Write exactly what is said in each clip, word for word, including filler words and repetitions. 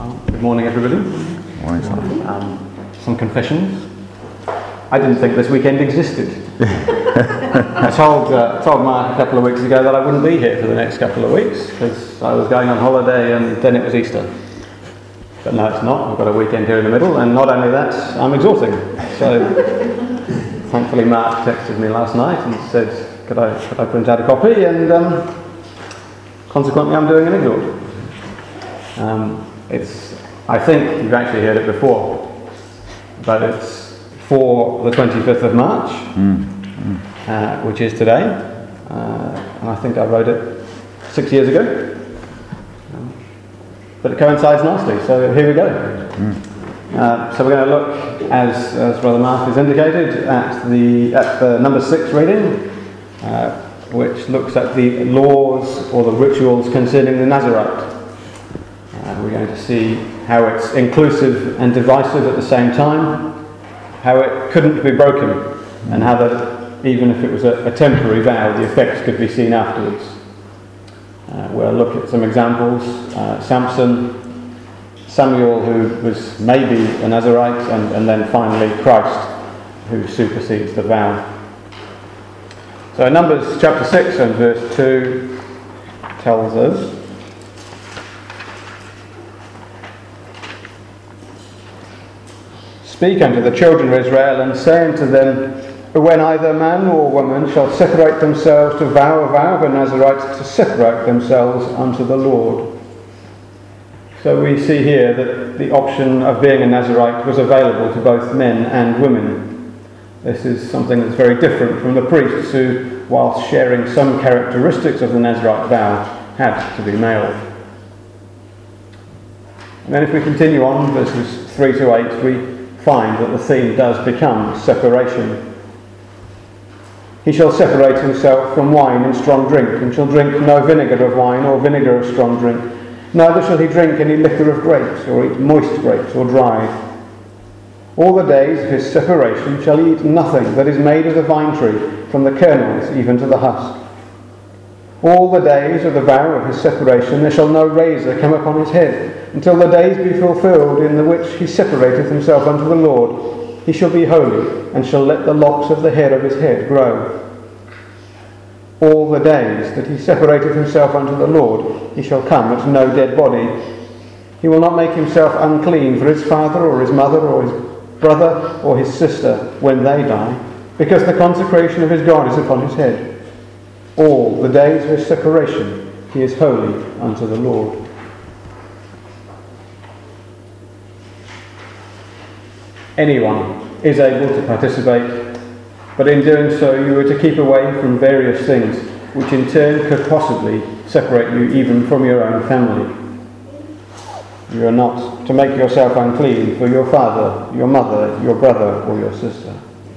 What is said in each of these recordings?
Well, good morning, everybody. Morning, Simon. Um, some confessions. I didn't think this weekend existed. I told uh, told Mark a couple of weeks ago that I wouldn't be here for the next couple of weeks because I was going on holiday and then it was Easter. But no, it's not. I've got a weekend here in the middle, and not only that, I'm exhausting. So thankfully Mark texted me last night and said, could I, could I print out a copy? And um, consequently I'm doing an exhort. Um, it's, I think you've actually heard it before, but it's for the twenty-fifth of March, mm. Mm. Uh, which is today, uh, and I think I wrote it six years ago, um, but it coincides nicely, so here we go. Mm. Uh, so we're going to look, as, as Brother Mark has indicated, at the, at the number six reading, uh, which looks at the laws or the rituals concerning the Nazarite. Uh, we're going to see how it's inclusive and divisive at the same time, how it couldn't be broken, and how that even if it was a, a temporary vow, the effects could be seen afterwards. Uh, we'll look at some examples. Uh, Samson, Samuel, who was maybe a Nazarite, and, and then finally Christ, who supersedes the vow. So Numbers chapter six and verse two tells us, "Speak unto the children of Israel, and say unto them, when either man or woman shall separate themselves to vow a vow of a Nazarite, to separate themselves unto the Lord." So we see here that the option of being a Nazarite was available to both men and women. This is something that's very different from the priests who, whilst sharing some characteristics of the Nazarite vow, had to be male. And then if we continue on, verses three to eight, we find that the theme does become separation. "He shall separate himself from wine and strong drink, and shall drink no vinegar of wine or vinegar of strong drink. Neither shall he drink any liquor of grapes, or eat moist grapes, or dried. All the days of his separation shall he eat nothing that is made of the vine tree, from the kernels even to the husk. All the days of the vow of his separation there shall no razor come upon his head, until the days be fulfilled in the which he separateth himself unto the Lord. He shall be holy, and shall let the locks of the hair of his head grow. All the days that he separateth himself unto the Lord, he shall come at no dead body. He will not make himself unclean for his father or his mother or his brother or his sister when they die, because the consecration of his God is upon his head. All the days of his separation he is holy unto the Lord." Anyone is able to participate, but in doing so you are to keep away from various things which in turn could possibly separate you even from your own family. You are not to make yourself unclean for your father, your mother, your brother, or your sister.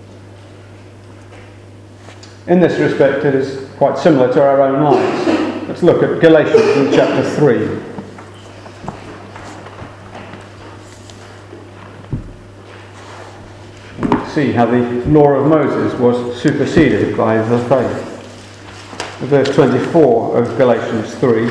In this respect, it is quite similar to our own lives. Let's look at Galatians in chapter three. See how the law of Moses was superseded by the faith. Verse twenty-four of Galatians three.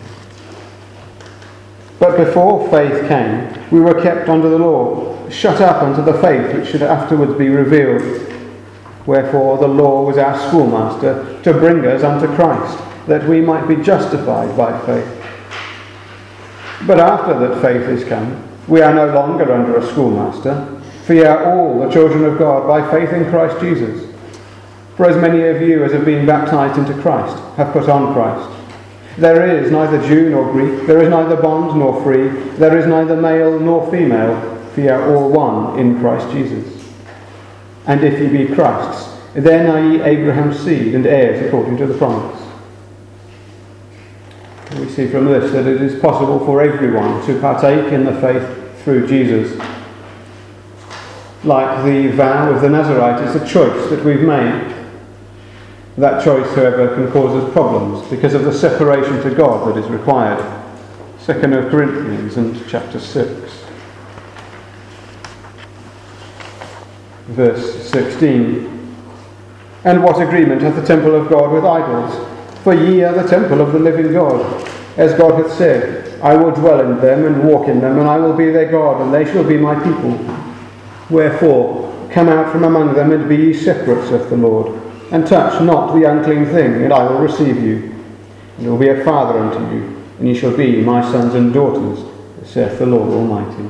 "But before faith came, we were kept under the law, shut up unto the faith which should afterwards be revealed. Wherefore the law was our schoolmaster to bring us unto Christ, that we might be justified by faith. But after that faith is come, we are no longer under a schoolmaster, for ye are all the children of God by faith in Christ Jesus. For as many of you as have been baptized into Christ have put on Christ. There is neither Jew nor Greek, there is neither bond nor free, there is neither male nor female, for ye are all one in Christ Jesus. And if ye be Christ's, then are ye Abraham's seed and heirs according to the promise." We see from this that it is possible for everyone to partake in the faith through Jesus. Like the vow of the Nazarite, it's a choice that we've made. That choice, however, can cause us problems because of the separation to God that is required. Second Corinthians and chapter six. Verse sixteen. "And what agreement hath the temple of God with idols? For ye are the temple of the living God. As God hath said, I will dwell in them and walk in them, and I will be their God, and they shall be my people. Wherefore, come out from among them, and be ye separate, saith the Lord, and touch not the unclean thing, and I will receive you, and will be a father unto you, and ye shall be my sons and daughters, saith the Lord Almighty.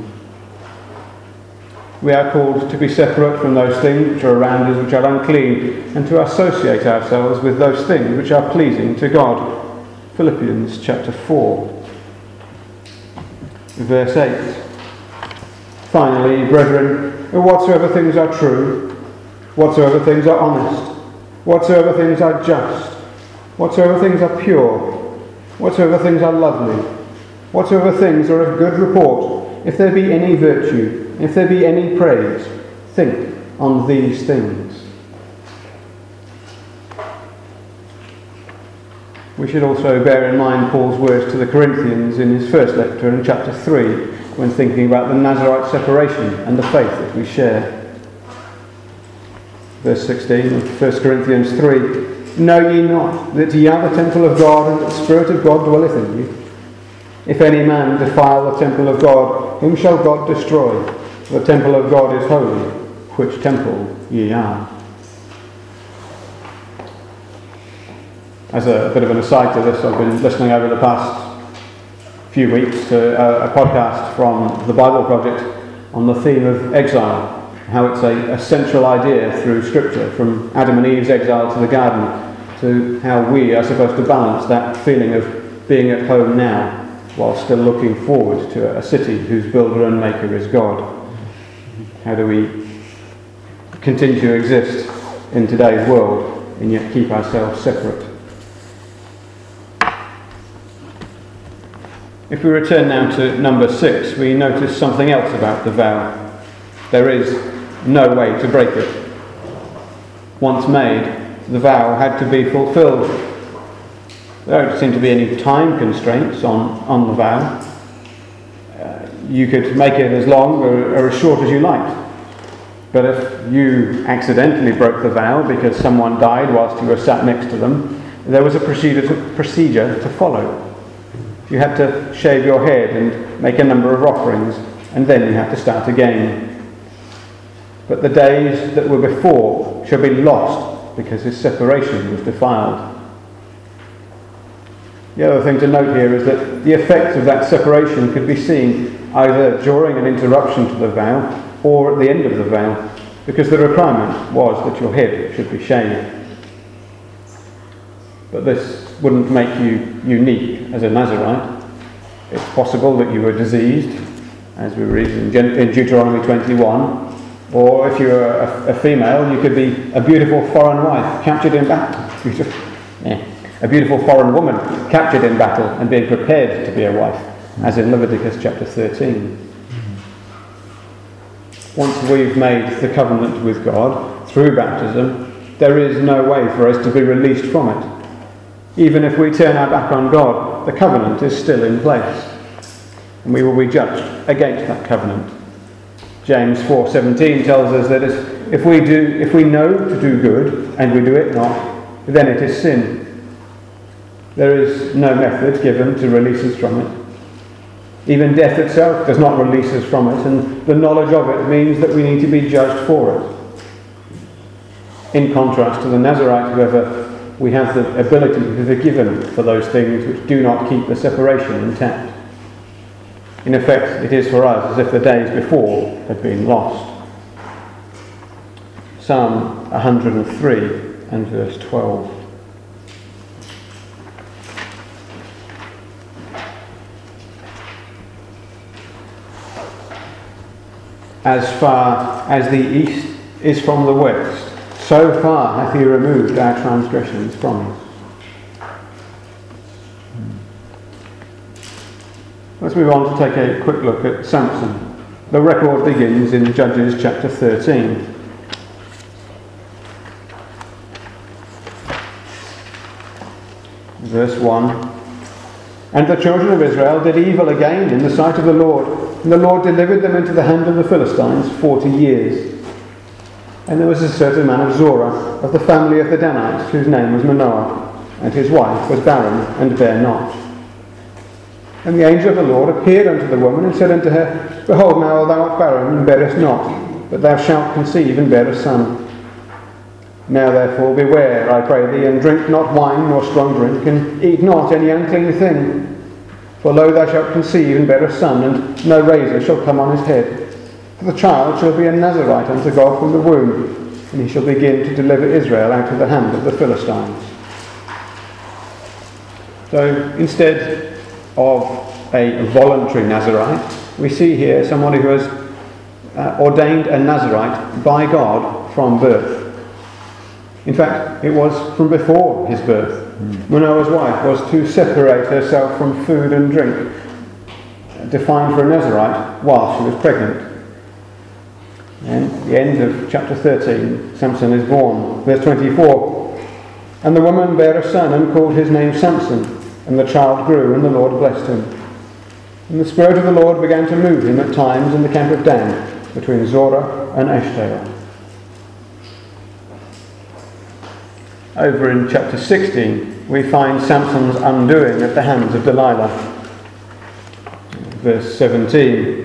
We are called to be separate from those things which are around us which are unclean, and to associate ourselves with those things which are pleasing to God. Philippians chapter four, verse eight. Finally, brethren, whatsoever things are true, whatsoever things are honest, whatsoever things are just, whatsoever things are pure, whatsoever things are lovely, whatsoever things are of good report, if there be any virtue, if there be any praise, think on these things. We should also bear in mind Paul's words to the Corinthians in his first letter in chapter three, when thinking about the Nazirite separation and the faith that we share. Verse sixteen of First Corinthians three, know ye not that ye are the temple of God, and that the Spirit of God dwelleth in you? If any man defile the temple of God, whom shall God destroy? The temple of God is holy, which temple ye are. As a bit of an aside to this, I've been listening over the past few weeks to a, a podcast from the Bible Project on the theme of exile, how it's a, a central idea through Scripture, from Adam and Eve's exile to the garden, to how we are supposed to balance that feeling of being at home now while still looking forward to a city whose builder and maker is God. How do we continue to exist in today's world and yet keep ourselves separate? If we return now to number six, we notice something else about the vow. There is no way to break it. Once made, the vow had to be fulfilled. There don't seem to be any time constraints on, on the vow. Uh, you could make it as long or, or as short as you liked. But if you accidentally broke the vow because someone died whilst you were sat next to them, there was a procedure to, procedure to follow. You had to shave your head and make a number of offerings, and then you had to start again. But the days that were before shall be lost because his separation was defiled. The other thing to note here is that the effects of that separation could be seen either during an interruption to the vow or at the end of the vow, because the requirement was that your head should be shaved. But this wouldn't make you unique as a Nazirite. It's possible that you were diseased, as we read in Deuteronomy twenty-one, or if you were a, a female, you could be a beautiful foreign wife captured in battle. yeah. A beautiful foreign woman captured in battle and being prepared to be a wife, as in Leviticus chapter thirteen. Once we've made the covenant with God through baptism, there is no way for us to be released from it. Even if we turn our back on God, the covenant is still in place, and we will be judged against that covenant. James four seventeen tells us that if we do, if we know to do good and we do it not, then it is sin. There is no method given to release us from it. Even death itself does not release us from it, and the knowledge of it means that we need to be judged for it. In contrast to the Nazirite, however, we have the ability to be forgiven for those things which do not keep the separation intact. In effect, it is for us as if the days before had been lost. Psalm one hundred three and verse twelve. As far as the east is from the west, so far hath he removed our transgressions from us. Let's move on to take a quick look at Samson. The record begins in Judges chapter thirteen. Verse one. And the children of Israel did evil again in the sight of the Lord, and the Lord delivered them into the hand of the Philistines forty years. And there was a certain man of Zorah, of the family of the Danites, whose name was Manoah, and his wife was barren and bare not. And the angel of the Lord appeared unto the woman, and said unto her, Behold, now thou art barren, and bearest not, but thou shalt conceive, and bear a son. Now therefore beware, I pray thee, and drink not wine nor strong drink, and eat not any unclean thing. For lo, thou shalt conceive, and bear a son, and no razor shall come on his head. For the child shall be a Nazarite unto God from the womb, and he shall begin to deliver Israel out of the hand of the Philistines. So instead of a voluntary Nazarite, we see here somebody who has uh, ordained a Nazarite by God from birth. In fact, it was from before his birth. Mm. Manoah's wife was to separate herself from food and drink, defined for a Nazarite, while she was pregnant. And at the end of chapter thirteen, Samson is born. Verse twenty-four, And the woman bare a son, and called his name Samson. And the child grew, and the Lord blessed him. And the Spirit of the Lord began to move him at times in the camp of Dan, between Zorah and Eshtaol. Over in chapter sixteen, we find Samson's undoing at the hands of Delilah. Verse seventeen.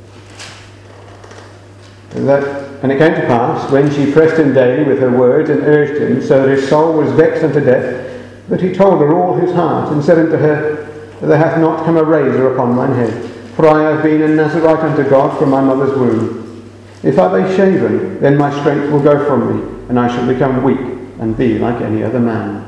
That, and it came to pass, when she pressed him daily with her words, and urged him, so that his soul was vexed unto death, that he told her all his heart, and said unto her, There hath not come a razor upon mine head, for I have been a Nazarite unto God from my mother's womb. If I be shaven, then my strength will go from me, and I shall become weak, and be like any other man.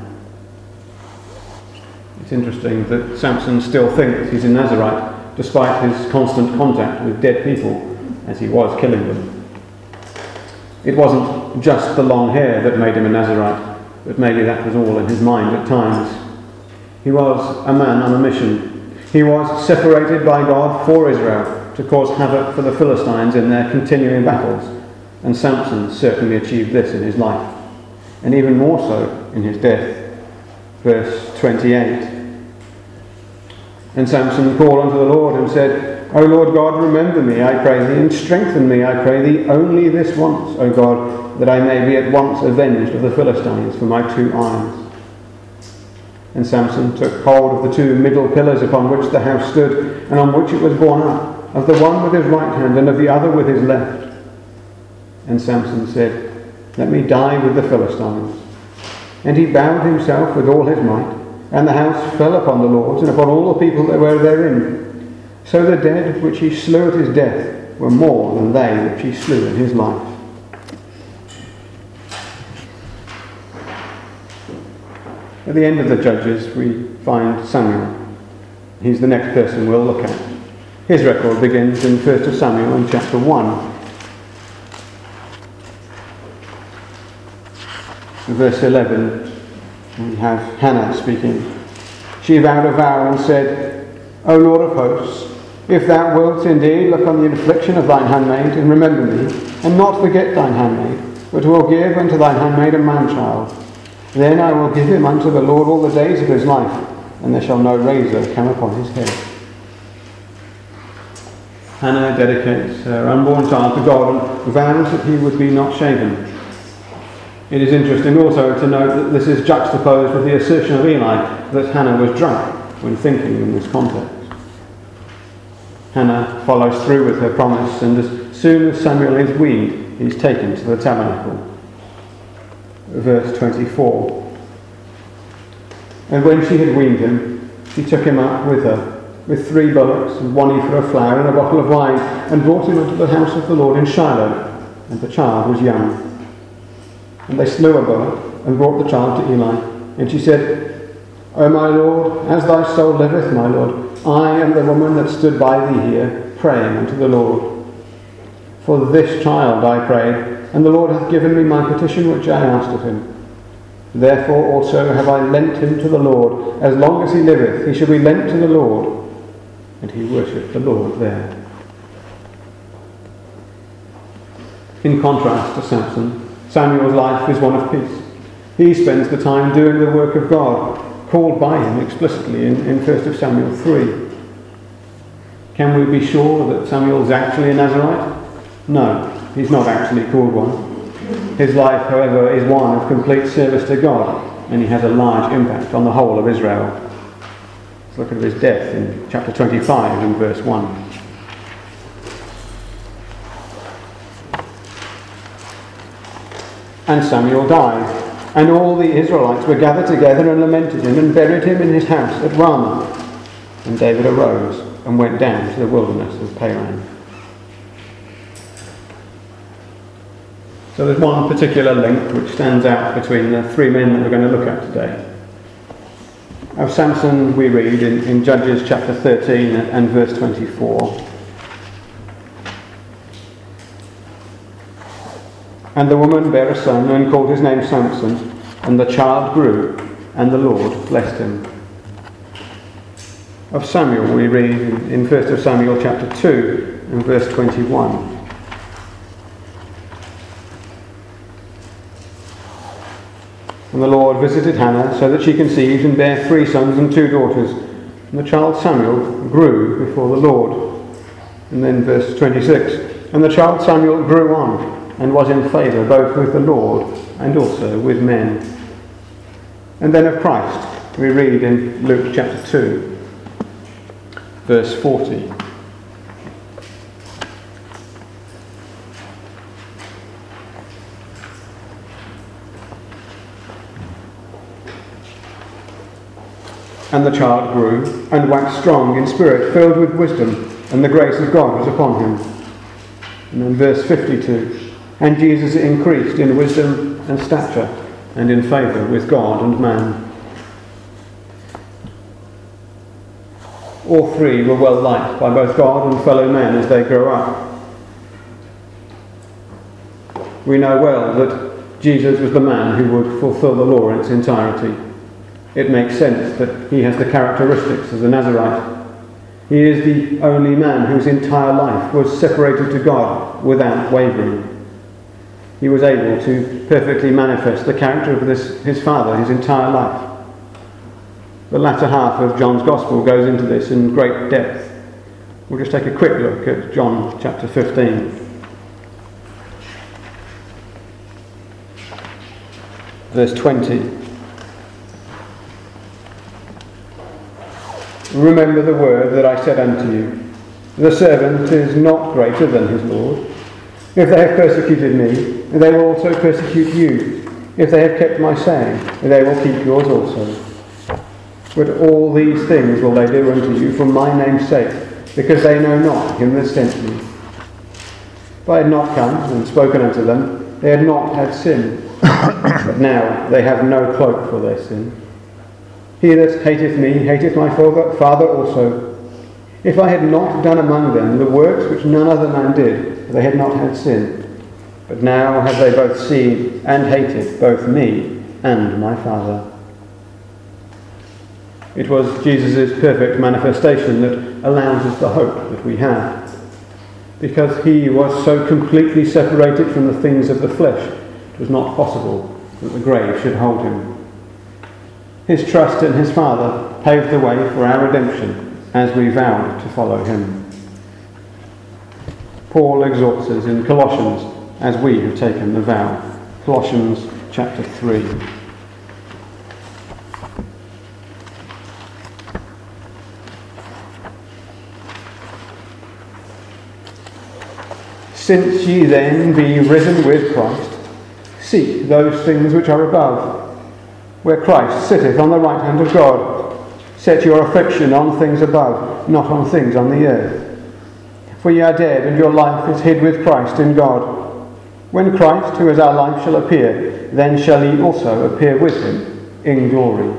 It's interesting that Samson still thinks he's a Nazarite, despite his constant contact with dead people, as he was killing them. It wasn't just the long hair that made him a Nazarite, but maybe that was all in his mind at times. He was a man on a mission. He was separated by God for Israel to cause havoc for the Philistines in their continuing battles, and Samson certainly achieved this in his life, and even more so in his death. Verse twenty-eight. And Samson called unto the Lord and said, O Lord God, remember me, I pray thee, and strengthen me, I pray thee, only this once, O God, that I may be at once avenged of the Philistines for my two eyes. And Samson took hold of the two middle pillars upon which the house stood, and on which it was borne up, of the one with his right hand, and of the other with his left. And Samson said, Let me die with the Philistines. And he bowed himself with all his might, and the house fell upon the lords, and upon all the people that were therein. So the dead which he slew at his death were more than they which he slew in his life. At the end of the Judges, we find Samuel. He's the next person we'll look at. His record begins in First Samuel in chapter one. In verse eleven, we have Hannah speaking. She vowed a vow and said, O Lord of hosts, if thou wilt indeed look on the affliction of thine handmaid, and remember me, and not forget thine handmaid, but will give unto thine handmaid a man-child, then I will give him unto the Lord all the days of his life, and there shall no razor come upon his head. Hannah dedicates her unborn child to God and vows that he would be not shaven. It is interesting also to note that this is juxtaposed with the assertion of Eli that Hannah was drunk when thinking in this context. Hannah follows through with her promise, and as soon as Samuel is weaned, he is taken to the tabernacle. Verse twenty-four. And when she had weaned him, she took him up with her, with three bullocks, and one ephah of flour, and a bottle of wine, and brought him unto the house of the Lord in Shiloh, and the child was young. And they slew a bullock, and brought the child to Eli. And she said, O my Lord, as thy soul liveth, my Lord, I am the woman that stood by thee here, praying unto the Lord. For this child I prayed, and the Lord hath given me my petition which I asked of him. Therefore also have I lent him to the Lord. As long as he liveth, he shall be lent to the Lord. And he worshipped the Lord there. In contrast to Samson, Samuel's life is one of peace. He spends the time doing the work of God, called by him explicitly in, in First Samuel three. Can we be sure that Samuel's actually a Nazarite? No, he's not actually called one. His life, however, is one of complete service to God, and he has a large impact on the whole of Israel. Let's look at his death in chapter twenty-five and verse one. And Samuel died, and all the Israelites were gathered together and lamented him and buried him in his house at Ramah. And David arose and went down to the wilderness of Paran. So there's one particular link which stands out between the three men that we're going to look at today. Of Samson we read in, in Judges chapter thirteen and verse twenty-four. And the woman bare a son and called his name Samson, and the child grew, and the Lord blessed him. Of Samuel we read in, in First Samuel chapter two and verse twenty-one. And the Lord visited Hannah so that she conceived and bare three sons and two daughters. And the child Samuel grew before the Lord. And then verse twenty-six. And the child Samuel grew on and was in favour both with the Lord and also with men. And then of Christ we read in Luke chapter two, verse forty. And the child grew and waxed strong in spirit, filled with wisdom, and the grace of God was upon him. And then verse fifty-two. And Jesus increased in wisdom and stature, and in favour with God and man. All three were well liked by both God and fellow men as they grew up. We know well that Jesus was the man who would fulfil the law in its entirety. It makes sense that he has the characteristics of the Nazarite. He is the only man whose entire life was separated to God without wavering. He was able to perfectly manifest the character of this, his Father his entire life. The latter half of John's Gospel goes into this in great depth. We'll just take a quick look at John chapter fifteen. Verse twenty. Remember the word that I said unto you. The servant is not greater than his Lord. If they have persecuted me, they will also persecute you. If they have kept my saying, they will keep yours also. But all these things will they do unto you for my name's sake, because they know not him that sent me. If I had not come and spoken unto them, they had not had sin. But now they have no cloak for their sin. He that hateth me hateth my Father also. If I had not done among them the works which none other man did, they had not had sin. But now have they both seen and hated both me and my Father. It was Jesus' perfect manifestation that allows us the hope that we have. Because he was so completely separated from the things of the flesh, it was not possible that the grave should hold him. His trust in his Father paved the way for our redemption as we vowed to follow him. Paul exhorts us in Colossians as we have taken the vow. Colossians chapter three. Since ye then be risen with Christ, seek those things which are above, where Christ sitteth on the right hand of God. Set your affection on things above, not on things on the earth. For ye are dead, and your life is hid with Christ in God. When Christ, who is our life, shall appear, then shall ye also appear with him in glory.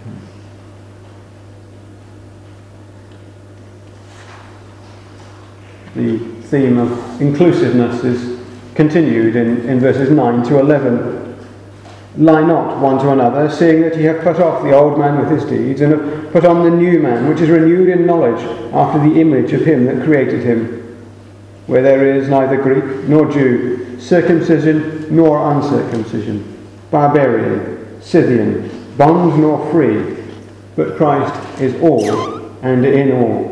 The theme of inclusiveness is continued in, in verses nine to eleven. Lie not one to another, seeing that ye have put off the old man with his deeds, and have put on the new man, which is renewed in knowledge, after the image of him that created him. Where there is neither Greek nor Jew, circumcision nor uncircumcision, barbarian, Scythian, bond nor free, but Christ is all and in all.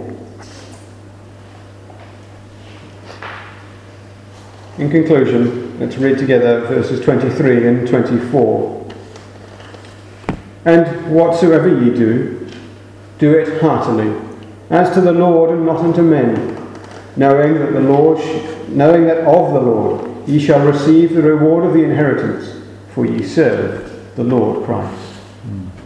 In conclusion, let's read together verses twenty-three and twenty-four. And whatsoever ye do, do do it heartily, as to the Lord and not unto men, knowing that the Lord, knowing that of the Lord ye shall receive the reward of the inheritance, for ye serve the Lord Christ. Mm.